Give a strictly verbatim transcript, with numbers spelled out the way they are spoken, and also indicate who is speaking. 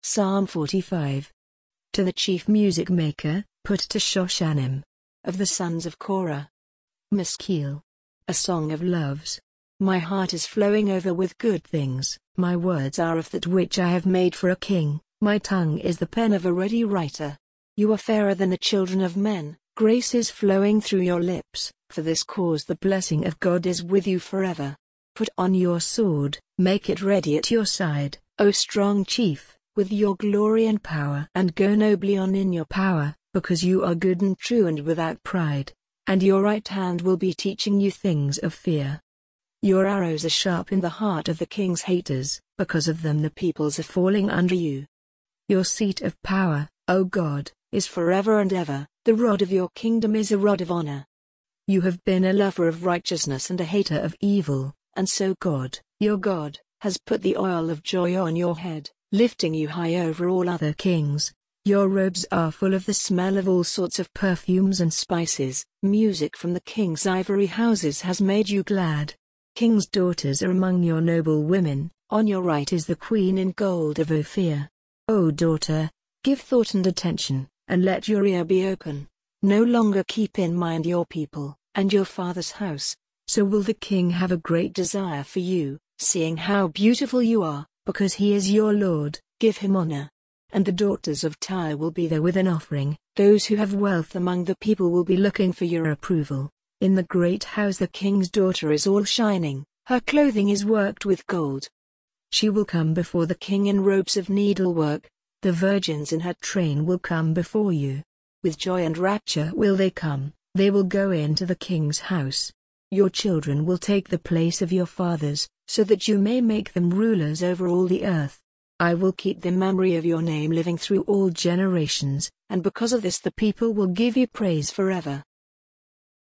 Speaker 1: Psalm forty-five. To the chief music maker, put to Shoshanim. Of the sons of Korah. Maskil. A song of loves. My heart is flowing over with good things, my words are of that which I have made for a king, my tongue is the pen of a ready writer. You are fairer than the children of men, grace is flowing through your lips, for this cause the blessing of God is with you forever. Put on your sword, make it ready at your side, O strong chief, with your glory and power. And go nobly on in your power, because you are good and true and without pride, and your right hand will be teaching you things of fear. Your arrows are sharp in the heart of the king's haters, because of them the peoples are falling under you. Your seat of power, O God, is forever and ever, the rod of your kingdom is a rod of honor. You have been a lover of righteousness and a hater of evil, and so God, your God, has put the oil of joy on your head, lifting you high over all other kings. Your robes are full of the smell of all sorts of perfumes and spices. Music from the king's ivory houses has made you glad. King's daughters are among your noble women, on your right is the queen in gold of Ophir. O daughter, give thought and attention, and let your ear be open. No longer keep in mind your people, and your father's house, so will the king have a great desire for you, seeing how beautiful you are, because he is your Lord. Give him honor. And the daughters of Tyre will be there with an offering, those who have wealth among the people will be looking for your approval. In the great house the king's daughter is all shining, her clothing is worked with gold. She will come before the king in robes of needlework, the virgins in her train will come before you. With joy and rapture will they come, they will go into the king's house. Your children will take the place of your fathers, so that you may make them rulers over all the earth. I will keep the memory of your name living through all generations, and because of this the people will give you praise forever.